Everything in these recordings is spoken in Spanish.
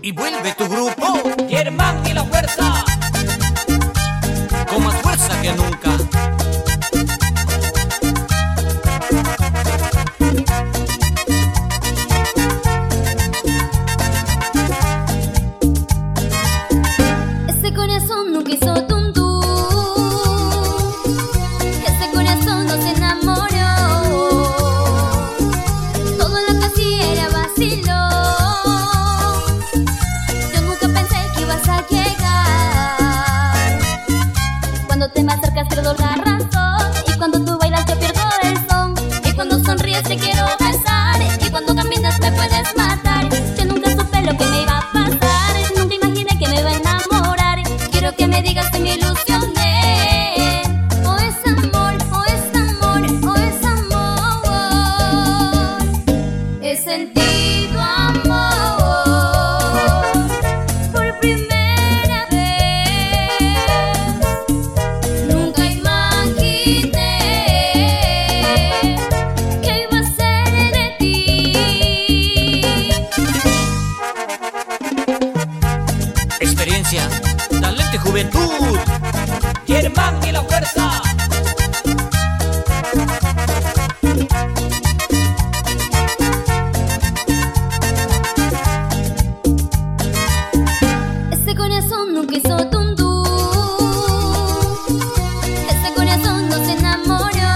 Y vuelve tu grupo, Germán y la fuerza, con más fuerza que nunca. Ese corazón nunca hizo tuntú, ese corazón no se enamoró. Todo lo que hacía era vacilón. Yo nunca pensé que ibas a llegar. Cuando te me acercas pierdo la razón, y cuando tú bailas yo pierdo el son. Y cuando sonríes te quiero besar, y cuando caminas me puedes matar. Yo nunca supe lo que me iba a pasar, nunca imaginé que me iba a enamorar. Quiero que me digas si me ilusioné, o es amor, o es amor, o es amor. He sentido amor por primera vez. Nunca imaginé que iba a ser de ti. Experiencia, talento y juventud. Germán y la fuerza. Ese corazón nunca hizo tuntú, ese corazón no se enamoró.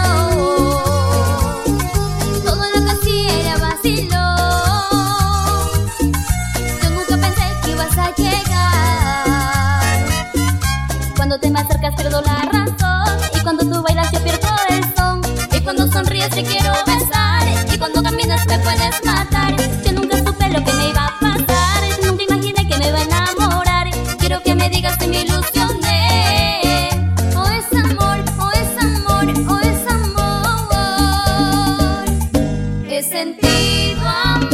Todo lo que hacía era vacilón. Yo nunca pensé que ibas a llegar. Cuando te me acercas pierdo la razón, y cuando tú bailas yo pierdo el son. Y cuando sonríes te quiero besar, y cuando caminas me puedes matar. Yo nunca supe lo que me iba a pasar, nunca imaginé que me iba a enamorar. Quiero que me digas si me ilusioné, o es amor, o es amor, o es amor. He sentido amor